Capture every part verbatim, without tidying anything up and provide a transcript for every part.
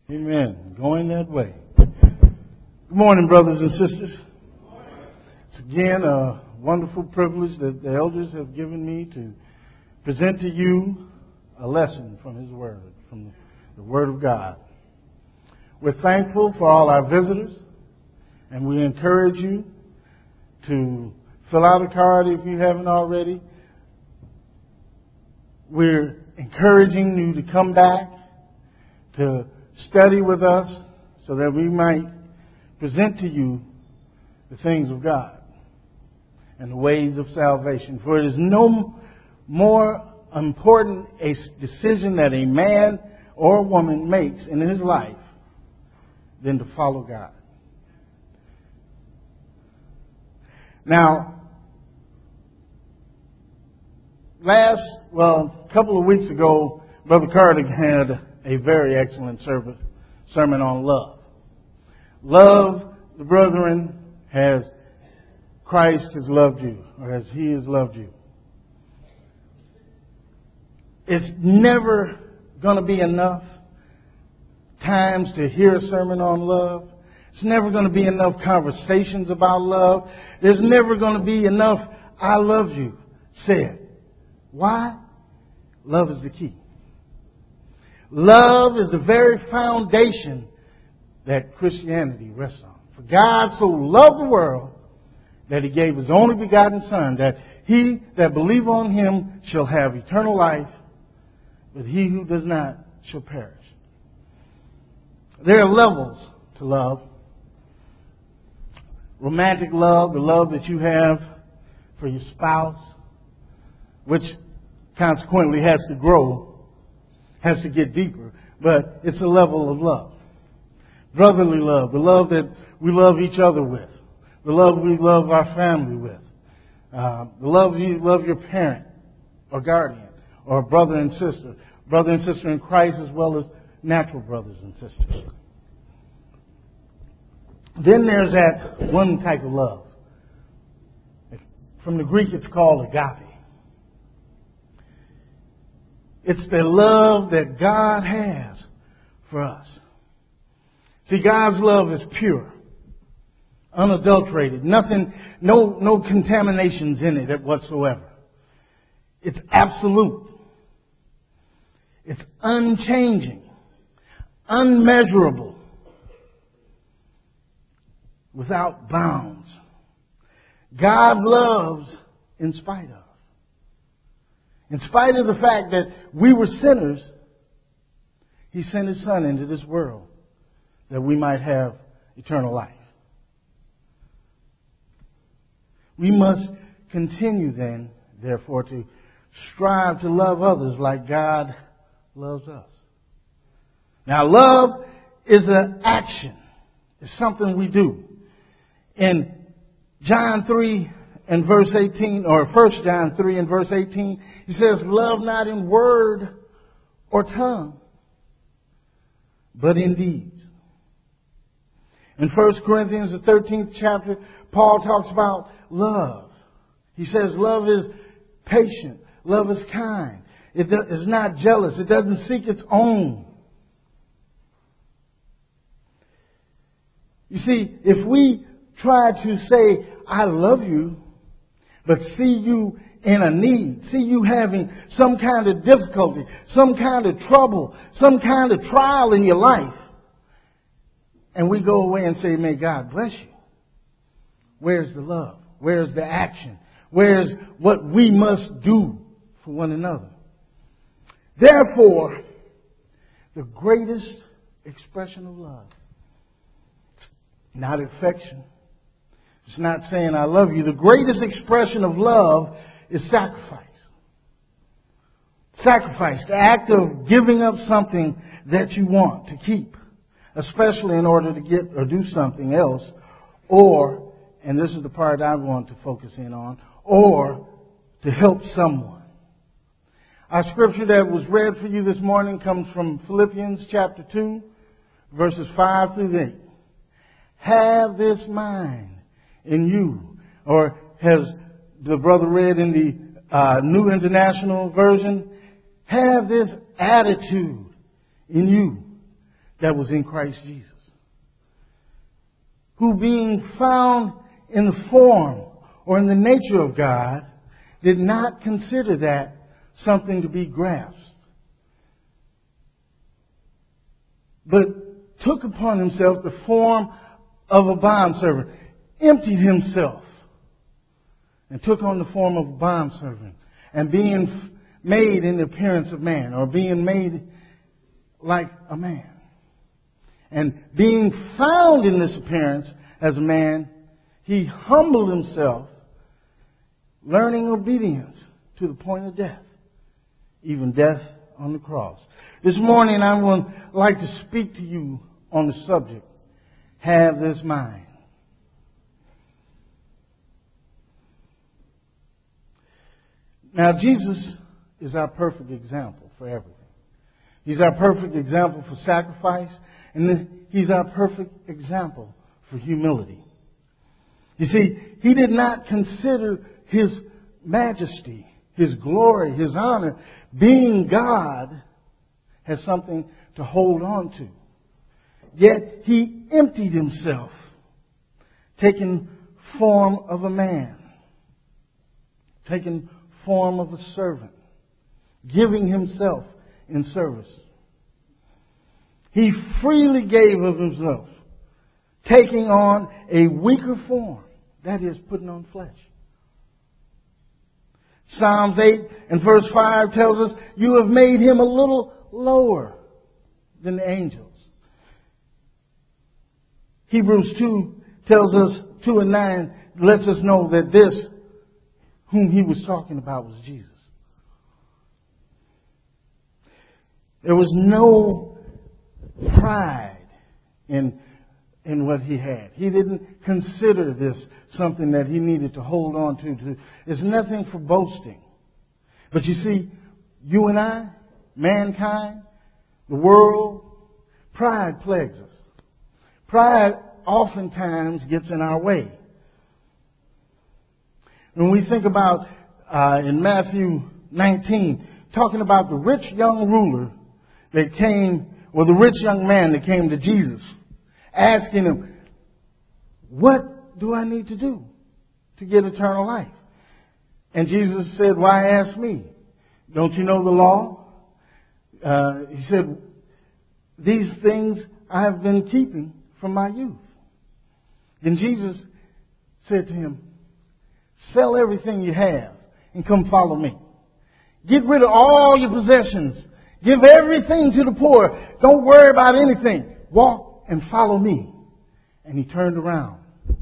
Amen. Going that way. Good morning, brothers and sisters. It's again a wonderful privilege that the elders have given me to present to you a lesson from His Word, from the Word of God. We're thankful for all our visitors, and we encourage you to fill out a card if you haven't already. We're encouraging you to come back to study with us so that we might present to you the things of God and the ways of salvation. For it is no more important a decision that a man or a woman makes in his life than to follow God. Now, last, well, a couple of weeks ago, Brother Carter had a very excellent service, sermon on love. Love the brethren as Christ has loved you, or as He has loved you. It's never going to be enough times to hear a sermon on love. It's never going to be enough conversations about love. There's never going to be enough I love you said. Why? Love is the key. Love is the very foundation that Christianity rests on. For God so loved the world that He gave His only begotten Son, that he that believe on Him shall have eternal life, but he who does not shall perish. There are levels to love. Romantic love, the love that you have for your spouse, which consequently has to grow, has to get deeper, but it's a level of love. Brotherly love, the love that we love each other with, the love we love our family with, uh, the love you love your parent or guardian or brother and sister, brother and sister in Christ, as well as natural brothers and sisters. Then there's that one type of love. From the Greek, it's called agape. It's the love that God has for us. See, God's love is pure, unadulterated, nothing, no, no contaminations in it whatsoever. It's absolute. It's unchanging, unmeasurable, without bounds. God loves in spite of. In spite of the fact that we were sinners, He sent His Son into this world that we might have eternal life. We must continue then, therefore, to strive to love others like God loves us. Now, love is an action. It's something we do. In John three and verse eighteen, or First John three and verse eighteen, he says, love not in word or tongue, but in deeds. In First Corinthians, the thirteenth chapter, Paul talks about love. He says love is patient. Love is kind. It is not jealous. It doesn't seek its own. You see, if we try to say, I love you, but see you in a need, see you having some kind of difficulty, some kind of trouble, some kind of trial in your life, and we go away and say, may God bless you. Where's the love? Where's the action? Where's what we must do for one another? Therefore, the greatest expression of love, it's not affection. It's not saying I love you. The greatest expression of love is sacrifice. Sacrifice, the act of giving up something that you want to keep, especially in order to get or do something else, or, and this is the part I want to focus in on, or to help someone. Our scripture that was read for you this morning comes from Philippians chapter two, verses five through eight. Have this mind in you, or has the brother read in the uh, New International Version, have this attitude in you, that was in Christ Jesus, who being found in the form or in the nature of God, did not consider that something to be grasped, but took upon himself the form of a bondservant, emptied himself, and took on the form of a bondservant, and being made in the appearance of man, or being made like a man, and being found in this appearance as a man, he humbled himself, learning obedience to the point of death, even death on the cross. This morning I would like to speak to you on the subject, have this mind. Now, Jesus is our perfect example for everything. He's our perfect example for sacrifice, and he's our perfect example for humility. You see, he did not consider his majesty, his glory, his honor, being God, as something to hold on to. Yet he emptied himself, taking form of a man, taking form of a servant, giving himself in service. He freely gave of himself, taking on a weaker form, that is, putting on flesh. Psalms eight and verse five tells us, you have made him a little lower than the angels. Hebrews two tells us, two and nine lets us know that this, whom he was talking about, was Jesus. There was no pride in, in what he had. He didn't consider this something that he needed to hold on to. to it's nothing for boasting. But you see, you and I, mankind, the world, pride plagues us. Pride oftentimes gets in our way. When we think about uh, in Matthew nineteen, talking about the rich young ruler that came, or the rich young man that came to Jesus, asking him, what do I need to do to get eternal life? And Jesus said, why ask me? Don't you know the law? Uh, he said, these things I have been keeping from my youth. Then Jesus said to him, sell everything you have and come follow me. Get rid of all your possessions. Give everything to the poor. Don't worry about anything. Walk and follow me. And he turned around.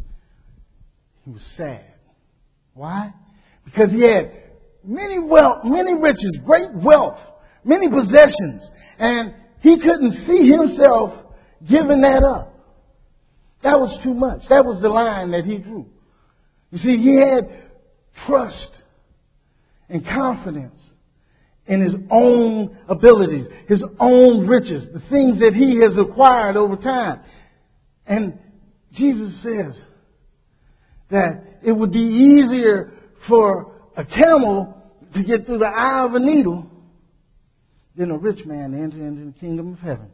He was sad. Why? Because he had many wealth, many riches, great wealth, many possessions. And he couldn't see himself giving that up. That was too much. That was the line that he drew. You see, he had trust and confidence in his own abilities, his own riches, the things that he has acquired over time. And Jesus says that it would be easier for a camel to get through the eye of a needle than a rich man to enter into the kingdom of heaven.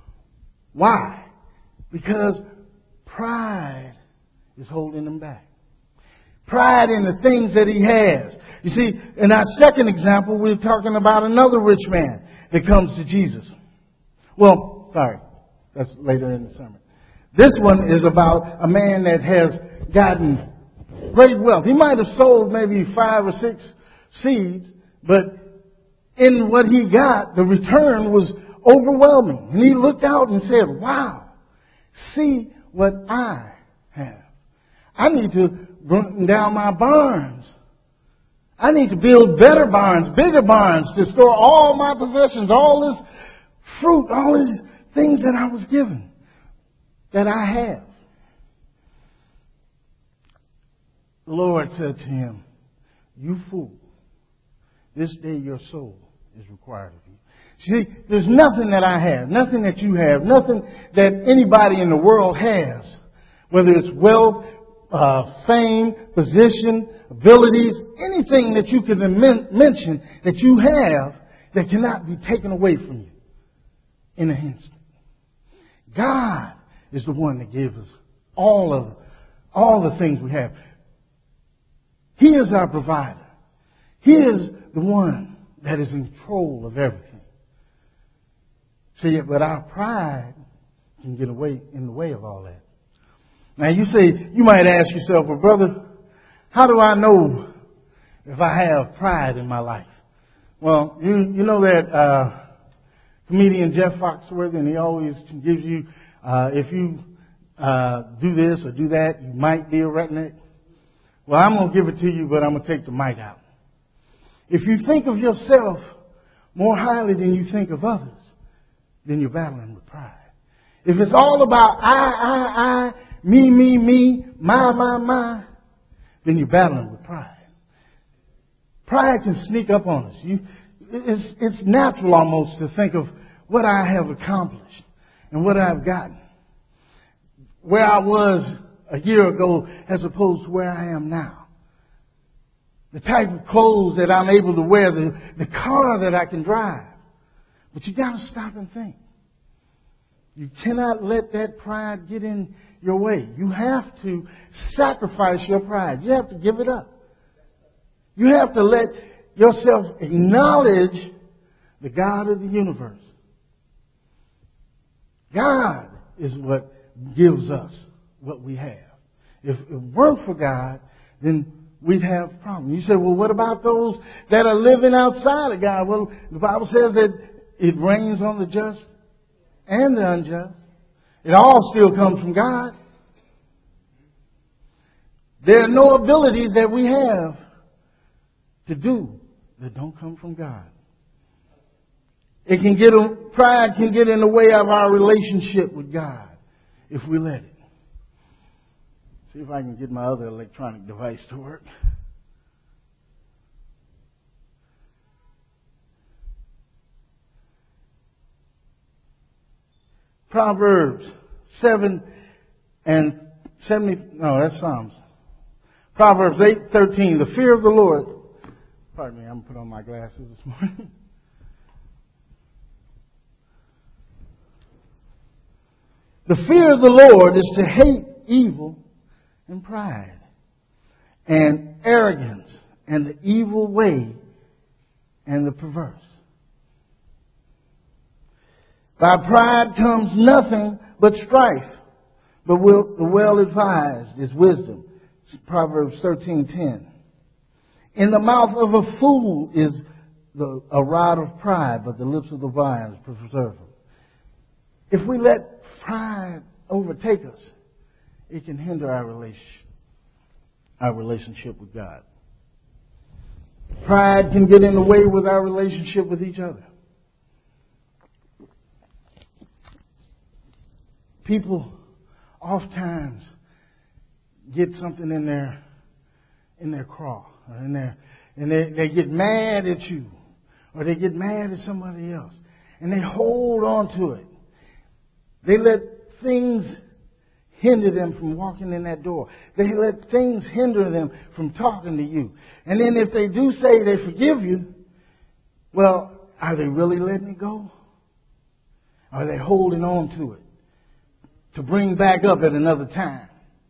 Why? Because pride is holding him back. Pride in the things that he has. You see, in our second example, we're talking about another rich man that comes to Jesus. Well, sorry, that's later in the sermon. This one is about a man that has gotten great wealth. He might have sold maybe five or six seeds, but in what he got, the return was overwhelming. And he looked out and said, wow, see what I have. I need to bring down my barns. I need to build better barns, bigger barns to store all my possessions, all this fruit, all these things that I was given, that I have. The Lord said to him, you fool, this day your soul is required of you. See, there's nothing that I have, nothing that you have, nothing that anybody in the world has, whether it's wealth, uh, fame, position, abilities, anything that you can men- mention that you have that cannot be taken away from you in an instant. God is the one that gives us all of all the things we have. He is our provider. He is the one that is in control of everything. See, but our pride can get away in the way of all that. Now you say, you might ask yourself, well, brother, how do I know if I have pride in my life? Well, you you know that uh, comedian Jeff Foxworthy, and he always gives you, uh, if you uh, do this or do that, you might be a redneck. Well, I'm going to give it to you, but I'm going to take the mic out. If you think of yourself more highly than you think of others, then you're battling with pride. If it's all about I, I, I, me, me, me, my, my, my, then you're battling with pride. Pride can sneak up on us. You, it's, it's natural almost to think of what I have accomplished and what I've gotten. Where I was a year ago as opposed to where I am now. The type of clothes that I'm able to wear, the, the car that I can drive. But you got to stop and think. You cannot let that pride get in your way. You have to sacrifice your pride. You have to give it up. You have to let yourself acknowledge the God of the universe. God is what gives us what we have. If it weren't for God, then we'd have problems. You say, well, what about those that are living outside of God? Well, the Bible says that it rains on the just and the unjust. It all still comes from God. There are no abilities that we have to do that don't come from God. It can get, pride can get in the way of our relationship with God if we let it. See if I can get my other electronic device to work. Proverbs seven and seventy. No, that's Psalms. Proverbs eight thirteen. The fear of the Lord. Pardon me, I'm going to put on my glasses this morning. The fear of the Lord is to hate evil and pride and arrogance and the evil way and the perverse. By pride comes nothing but strife, but the well-advised is wisdom. Proverbs thirteen ten. In the mouth of a fool is the, a rod of pride, but the lips of the wise preserve him. If we let pride overtake us, it can hinder our relationship, our relationship with God. Pride can get in the way with our relationship with each other. People oftentimes get something in their in their craw, or in their, and they, they get mad at you, or they get mad at somebody else, and they hold on to it. They let things hinder them from walking in that door. They let things hinder them from talking to you. And then if they do say they forgive you, well, are they really letting it go? Are they holding on to it to bring back up at another time?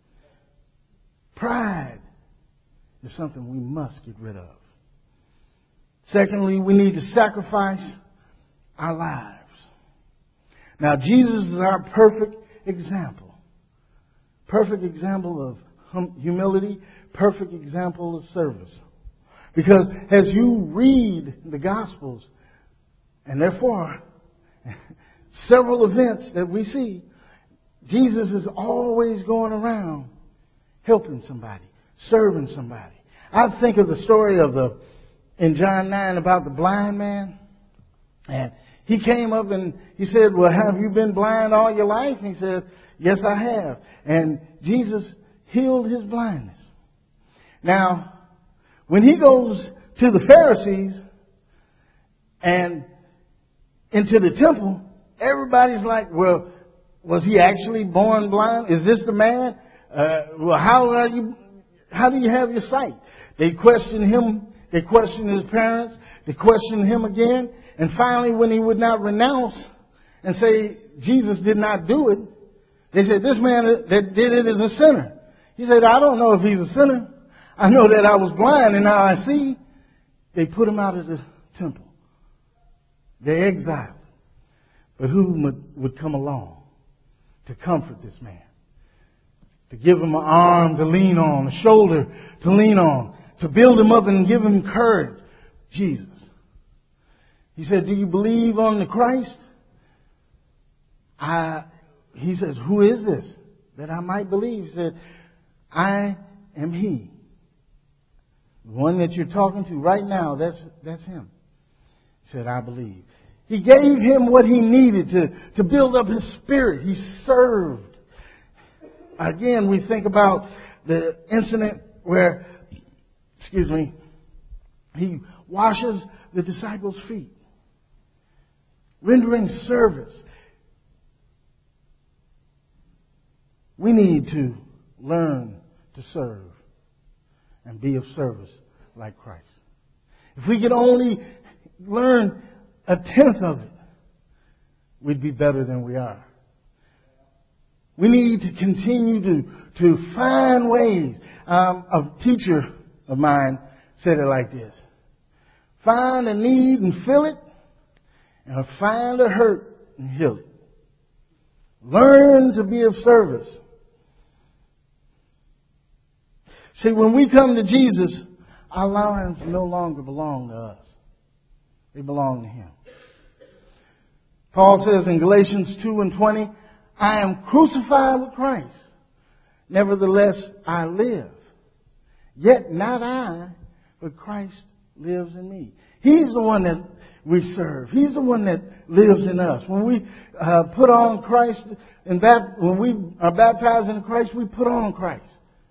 Pride is something we must get rid of. Secondly, we need to sacrifice our lives. Now, Jesus is our perfect example. Perfect example of hum- humility, perfect example of service. Because as you read the Gospels, and therefore several events that we see, Jesus is always going around helping somebody, serving somebody. I think of the story of the in John nine about the blind man. And he came up and he said, well, have you been blind all your life? And he said, yes, I have. And Jesus healed his blindness. Now, when he goes to the Pharisees and into the temple, everybody's like, well, was he actually born blind? Is this the man? Uh, well, how are you? How do you have your sight? They questioned him. They questioned his parents. They questioned him again. And finally, when he would not renounce and say Jesus did not do it. They said, this man that did it is a sinner. He said, I don't know if he's a sinner. I know that I was blind and now I see. They put him out of the temple. They exiled him. But who would come along to comfort this man? To give him an arm to lean on, a shoulder to lean on, to build him up and give him courage? Jesus. He said, do you believe on the Christ? I, he says, who is this that I might believe? He said, I am he. The one that you're talking to right now, that's, that's him. He said, I believe. He gave him what he needed to, to build up his spirit. He served. Again, we think about the incident where, excuse me, he washes the disciples' feet, rendering service. We need to learn to serve and be of service like Christ. If we could only learn a tenth of it, we'd be better than we are. We need to continue to, to find ways. Um, a teacher of mine said it like this. Find a need and fill it, and find a hurt and heal it. Learn to be of service. See, when we come to Jesus, our lives no longer belong to us. They belong to Him. Paul says in Galatians two and twenty, I am crucified with Christ. Nevertheless, I live. Yet not I, but Christ lives in me. He's the one that we serve. He's the one that lives in us. When we uh, put on Christ, and that when we are baptized in Christ, we put on Christ.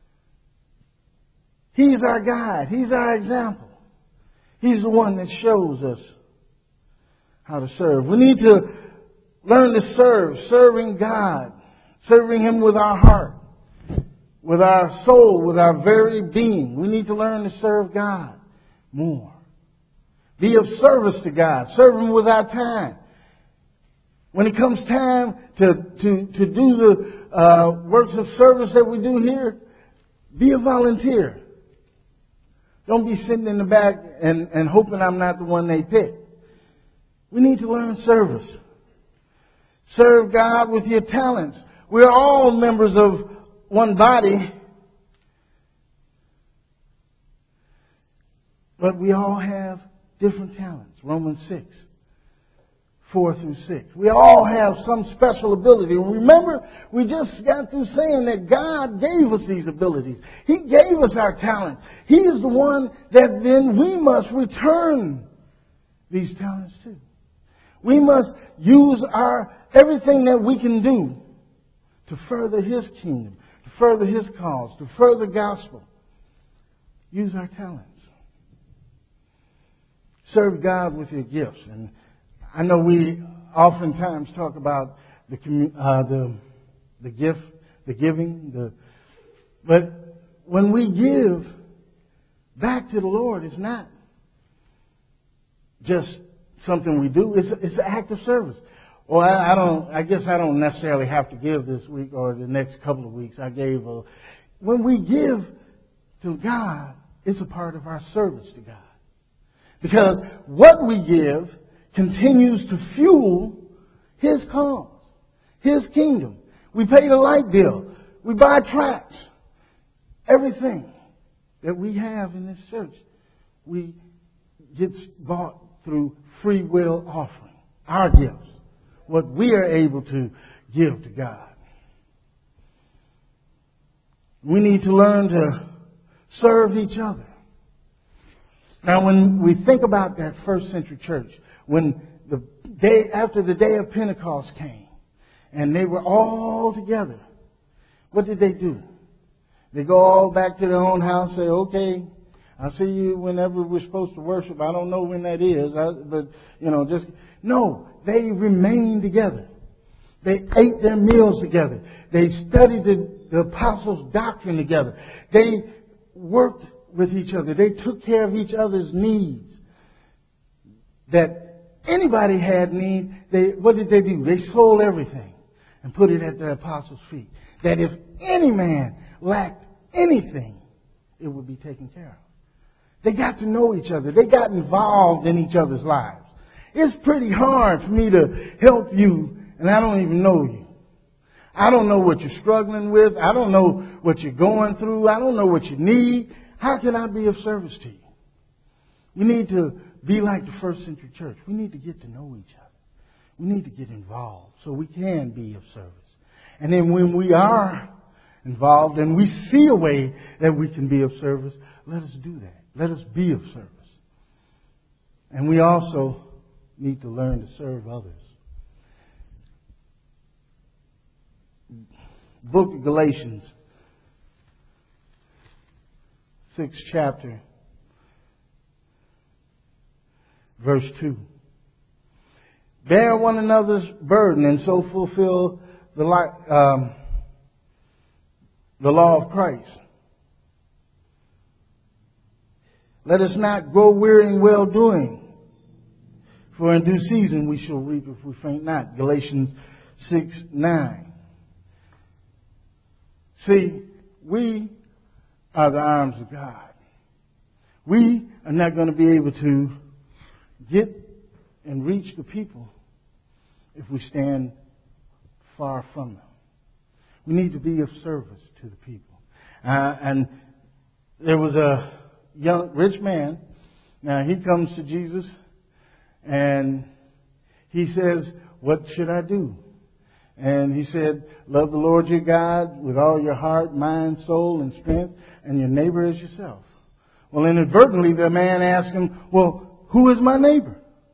He's our guide. He's our example. He's the one that shows us how to serve. We need to learn to serve, serving God, serving Him with our heart, with our soul, with our very being. We need to learn to serve God more. Be of service to God. Serve Him with our time. When it comes time to, to, to do the uh, works of service that we do here, be a volunteer. Don't be sitting in the back and, and hoping I'm not the one they pick. We need to learn service. Serve God with your talents. We're all members of one body, but we all have different talents. Romans six, four through six. We all have some special ability. Remember, we just got through saying that God gave us these abilities. He gave us our talents. He is the one that then we must return these talents to. We must use our everything that we can do to further His kingdom, to further His cause, to further the gospel. Use our talents. Serve God with your gifts. And I know we oftentimes talk about the uh, the the gift, the giving, the but when we give back to the Lord, it's not just something we do. It's it's an act of service. Well, I, I don't. I guess I don't necessarily have to give this week or the next couple of weeks. I gave a. When we give to God, it's a part of our service to God, because what we give continues to fuel His cause, His kingdom. We pay the light bill. We buy tracts. Everything that we have in this church, we gets bought through free will offering. Our gifts. What we are able to give to God. We need to learn to serve each other. Now, when we think about that first century church, when the day after the day of Pentecost came, and they were all together, what did they do? They go all back to their own house, say, okay, I'll see you whenever we're supposed to worship. I don't know when that is, I, but, you know, just... No, they remained together. They ate their meals together. They studied the, the apostles' doctrine together. They worked with each other. They took care of each other's needs. That anybody had need, they, what did they do? They sold everything and put it at the apostles' feet. That if any man lacked anything, it would be taken care of. They got to know each other. They got involved in each other's lives. It's pretty hard for me to help you and I don't even know you. I don't know what you're struggling with. I don't know what you're going through. I don't know what you need. How can I be of service to you? We need to be like the first century church. We need to get to know each other. We need to get involved so we can be of service. And then when we are involved and we see a way that we can be of service, let us do that. Let us be of service. And we also need to learn to serve others. Book of Galatians, sixth chapter, verse two. Bear one another's burden and so fulfill the, um, the law of Christ. Let us not grow weary in well doing, for in due season we shall reap if we faint not. Galatians six nine. See, we are the arms of God. We are not going to be able to get and reach the people if we stand far from them. We need to be of service to the people. Uh, and there was a young, rich man. Now, he comes to Jesus and he says, what should I do? And he said, love the Lord your God with all your heart, mind, soul, and strength, and your neighbor as yourself. Well, inadvertently, the man asked him, well, who is my neighbor?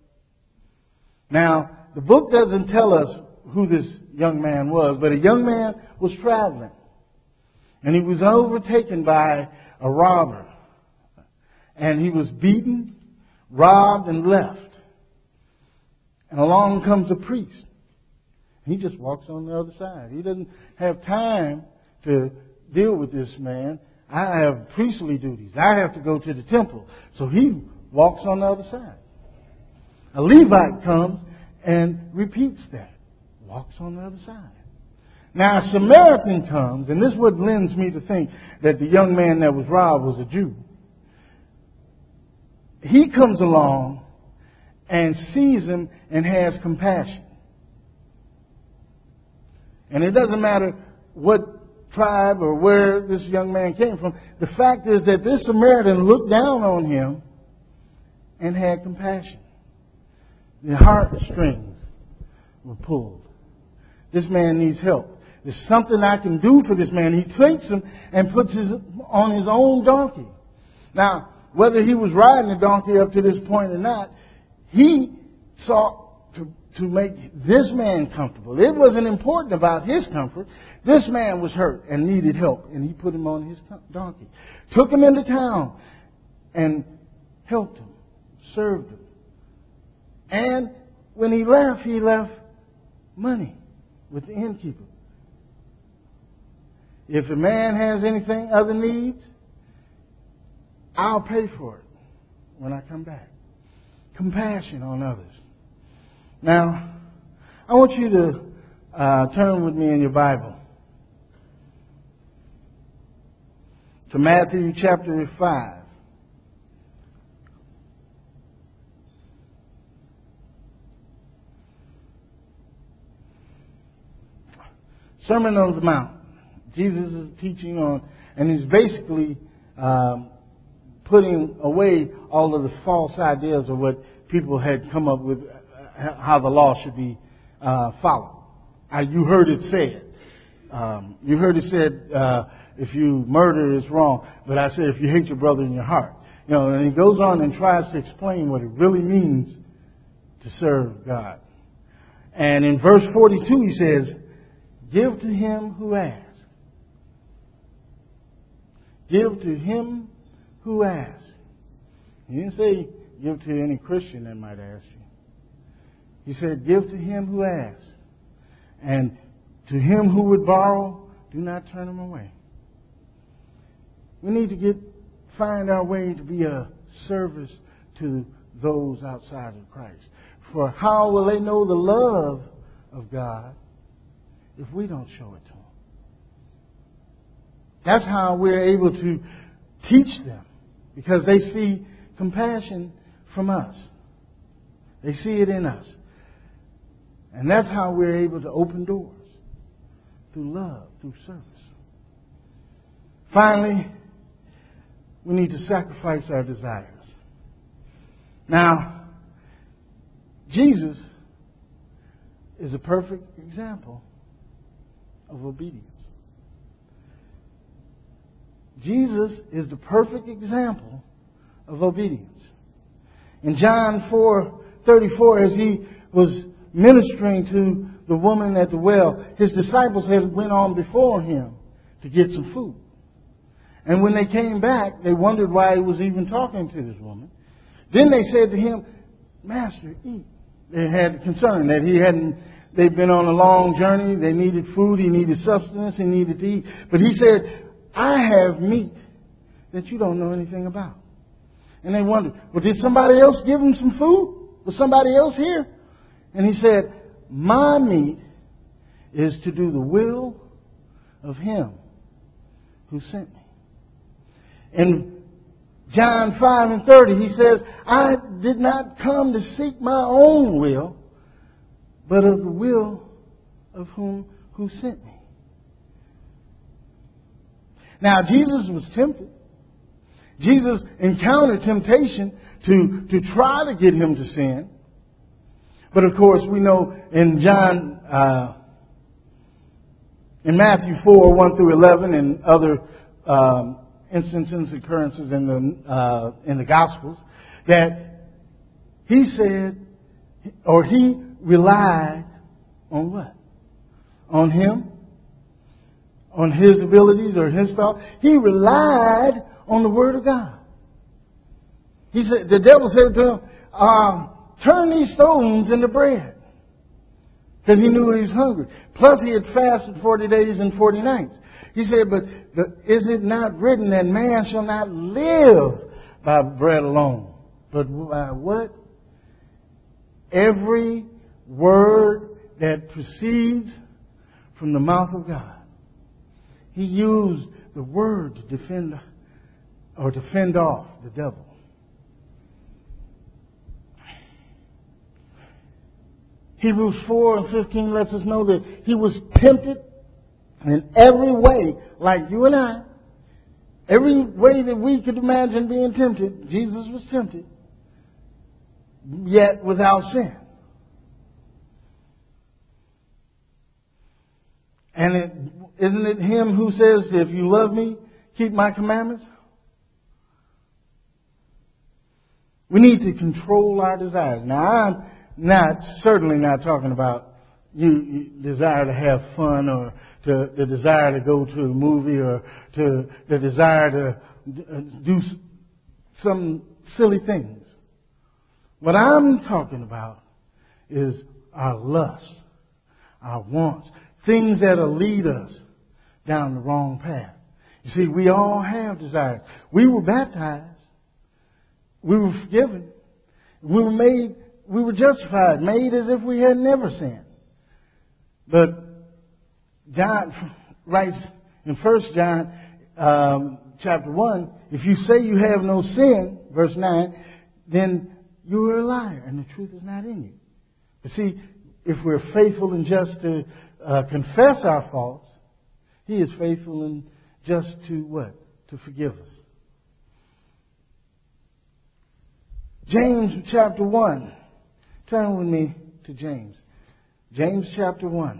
Now, the book doesn't tell us who this young man was, but a young man was traveling. And he was overtaken by a robber. And he was beaten, robbed, and left. And along comes a priest. He just walks on the other side. He doesn't have time to deal with this man. I have priestly duties. I have to go to the temple. So he walks on the other side. A Levite comes and repeats that. Walks on the other side. Now a Samaritan comes, and this is what lends me to think that the young man that was robbed was a Jew. He comes along and sees him and has compassion. And it doesn't matter what tribe or where this young man came from. The fact is that this Samaritan looked down on him and had compassion. The heartstrings were pulled. This man needs help. There's something I can do for this man. He takes him and puts him on his own donkey. Now, whether he was riding the donkey up to this point or not, he sought to to make this man comfortable. It wasn't important about his comfort. This man was hurt and needed help, and he put him on his donkey. Took him into town and helped him, served him. And when he left, he left money with the innkeeper. If a man has anything, other needs, I'll pay for it when I come back. Compassion on others. Now, I want you to uh, turn with me in your Bible to Matthew chapter five. Sermon on the Mount. Jesus is teaching on, and he's basically um, putting away all of the false ideas of what people had come up with, how the law should be uh, followed. Uh, you heard it said. Um, you heard it said, uh, if you murder, it's wrong. But I said, if you hate your brother in your heart. You know, and he goes on and tries to explain what it really means to serve God. And in verse forty-two, he says, give to him who asks. Give to him who asks. He didn't say give to any Christian that might ask you. He said, give to him who asks. And to him who would borrow, do not turn him away. We need to get find our way to be a service to those outside of Christ. For how will they know the love of God if we don't show it to them? That's how we're able to teach them, because they see compassion from us. They see it in us. And that's how we're able to open doors. Through love, through service. Finally, we need to sacrifice our desires. Now, Jesus is a perfect example of obedience. Jesus is the perfect example of obedience. In John four thirty-four, as he was ministering to the woman at the well, his disciples had went on before him to get some food. And when they came back, they wondered why he was even talking to this woman. Then they said to him, Master, eat. They had concern that he hadn't, they'd been on a long journey. They needed food. He needed substance. He needed to eat. But he said, I have meat that you don't know anything about. And they wondered, well, did somebody else give him some food? Was somebody else here? And he said, my meat is to do the will of him who sent me. In John five and thirty, he says, I did not come to seek my own will, but of the will of whom who sent me. Now, Jesus was tempted. Jesus encountered temptation to, to try to get him to sin. But of course, we know in John, uh, in Matthew four, one through eleven, and other um, instances, occurrences in the uh, in the Gospels, that he said, or he relied on what? On him? On his abilities or his thought? He relied on the Word of God. He said, the devil said to him, um, turn these stones into bread. Because he knew he was hungry. Plus he had fasted forty days and forty nights. He said, but the, is it not written that man shall not live by bread alone, but by what? Every word that proceeds from the mouth of God. He used the word to defend or to fend off the devil. Hebrews four and fifteen lets us know that he was tempted in every way, like you and I. Every way that we could imagine being tempted, Jesus was tempted, yet without sin. And it, isn't it him who says, if you love me, keep my commandments? We need to control our desires. Now, I'm not, certainly not talking about you, you desire to have fun, or to the desire to go to a movie, or to the desire to do some silly things. What I'm talking about is our lusts, our wants, things that'll lead us down the wrong path. You see, we all have desires. We were baptized. We were forgiven. We were made, we were justified, made as if we had never sinned. But John writes in First John um, chapter one, if you say you have no sin, verse nine, then you are a liar and the truth is not in you. But see, if we're faithful and just to uh, confess our faults, he is faithful and just to what? To forgive us. James chapter one. Turn with me to James. James chapter one.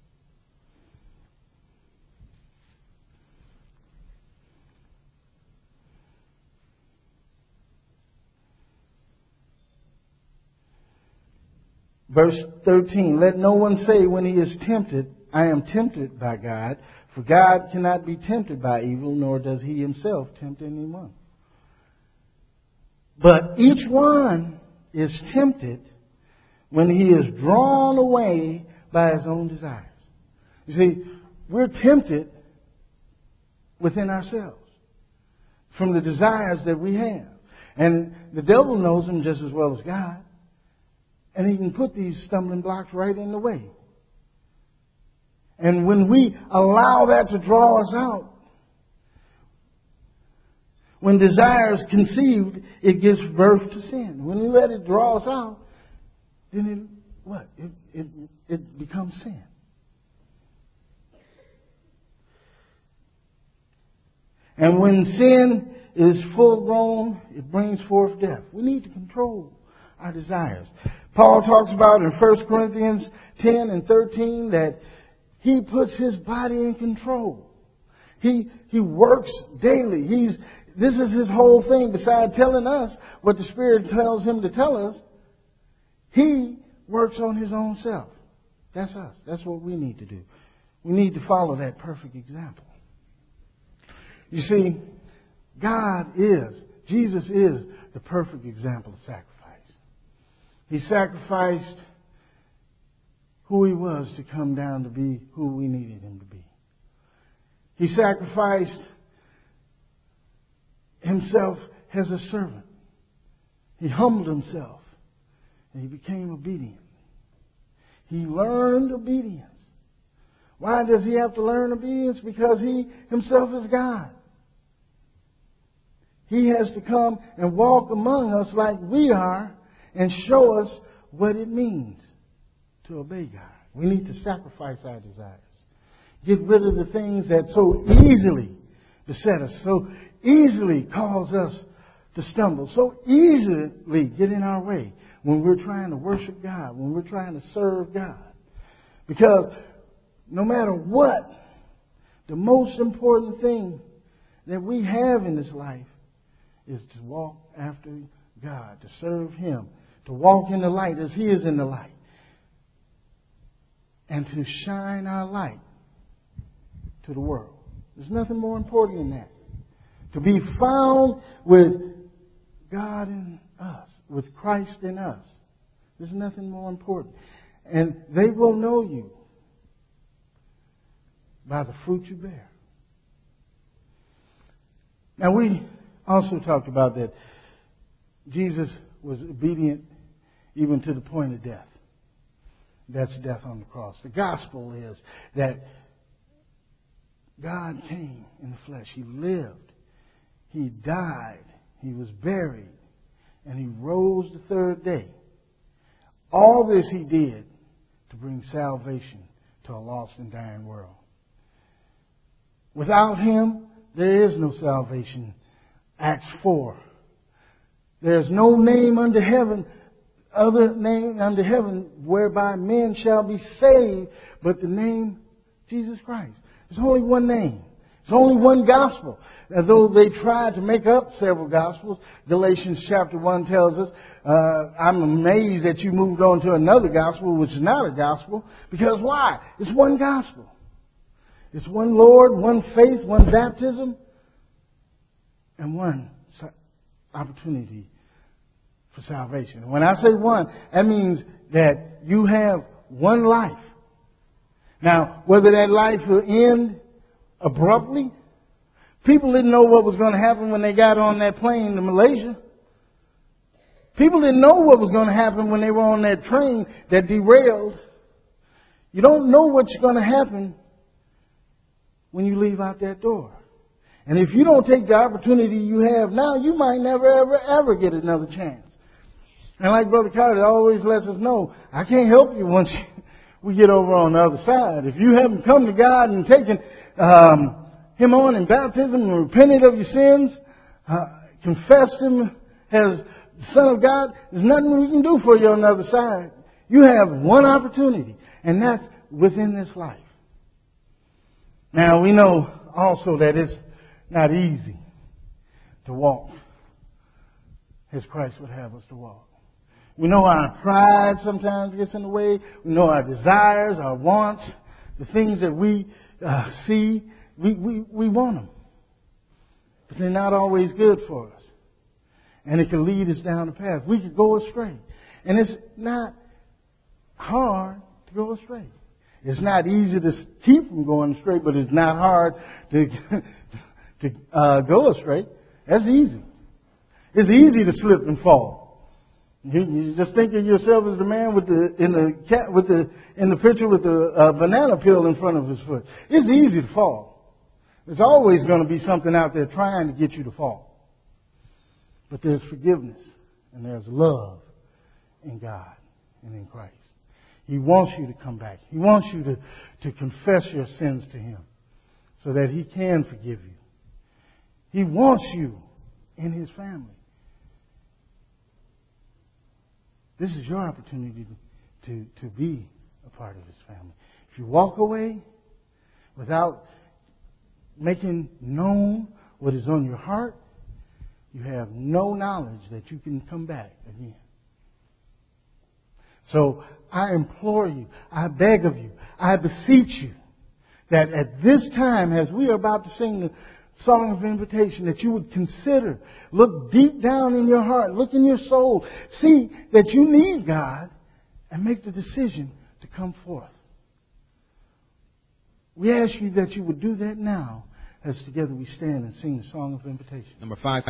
Verse thirteen, let no one say when he is tempted, I am tempted by God, for God cannot be tempted by evil, nor does he himself tempt anyone. But each one is tempted when he is drawn away by his own desires. You see, we're tempted within ourselves from the desires that we have. And the devil knows them just as well as God. And He can put these stumbling blocks right in the way. And when we allow that to draw us out, when desire is conceived, it gives birth to sin. When we let it draw us out, then it, what? It, it, it becomes sin. And when sin is full grown, it brings forth death. We need to control our desires. Paul talks about in First Corinthians ten and thirteen that he puts his body in control. He he works daily. He's this is his whole thing. Besides telling us what the Spirit tells him to tell us, he works on his own self. That's us. That's what we need to do. We need to follow that perfect example. You see, God is, Jesus is the perfect example of sacrifice. He sacrificed who He was to come down to be who we needed Him to be. He sacrificed Himself as a servant. He humbled Himself and He became obedient. He learned obedience. Why does He have to learn obedience? Because He Himself is God. He has to come and walk among us like we are and show us what it means to obey God. We need to sacrifice our desires. Get rid of the things that so easily beset us, so easily cause us to stumble, so easily get in our way when we're trying to worship God, when we're trying to serve God. Because no matter what, the most important thing that we have in this life is to walk after God, to serve Him, to walk in the light as He is in the light, and to shine our light to the world. There's nothing more important than that. To be found with God in us, with Christ in us. There's nothing more important. And they will know you by the fruit you bear. Now, we also talked about that Jesus was obedient even to the point of death. That's death on the cross. The gospel is that God came in the flesh. He lived. He died. He was buried. And He rose the third day. All this He did to bring salvation to a lost and dying world. Without Him, there is no salvation. Acts four. There is no name under heaven, other name under heaven, whereby men shall be saved, but the name Jesus Christ. There's only one name. There's only one gospel. And though they tried to make up several gospels, Galatians chapter one tells us, uh, I'm amazed that you moved on to another gospel, which is not a gospel. Because why? It's one gospel. It's one Lord, one faith, one baptism, and one opportunity for salvation. And when I say one, that means that you have one life. Now, whether that life will end abruptly, people didn't know what was going to happen when they got on that plane to Malaysia. People didn't know what was going to happen when they were on that train that derailed. You don't know what's going to happen when you leave out that door. And if you don't take the opportunity you have now, you might never, ever, ever get another chance. And like Brother Carter always lets us know, I can't help you once you, we get over on the other side. If you haven't come to God and taken um, Him on in baptism and repented of your sins, uh, confessed Him as the Son of God, there's nothing we can do for you on the other side. You have one opportunity, and that's within this life. Now, we know also that it's not easy to walk as Christ would have us to walk. We know our pride sometimes gets in the way. We know our desires, our wants, the things that we uh, see, we, we, we want them. But they're not always good for us. And it can lead us down the path. We could go astray. And it's not hard to go astray. It's not easy to keep from going astray, but it's not hard to to uh, go astray. That's easy. It's easy to slip and fall. You, you just think of yourself as the man with the in the cat with the in the picture with the uh, banana peel in front of his foot. It's easy to fall. There's always going to be something out there trying to get you to fall. But there's forgiveness and there's love in God and in Christ. He wants you to come back. He wants you to, to confess your sins to Him so that He can forgive you. He wants you in His family. This is your opportunity to, to, to be a part of His family. If you walk away without making known what is on your heart, you have no knowledge that you can come back again. So I implore you, I beg of you, I beseech you that at this time, as we are about to sing the song of invitation, that you would consider, look deep down in your heart, look in your soul, see that you need God, and make the decision to come forth. We ask you that you would do that now as together we stand and sing the song of invitation. Number five.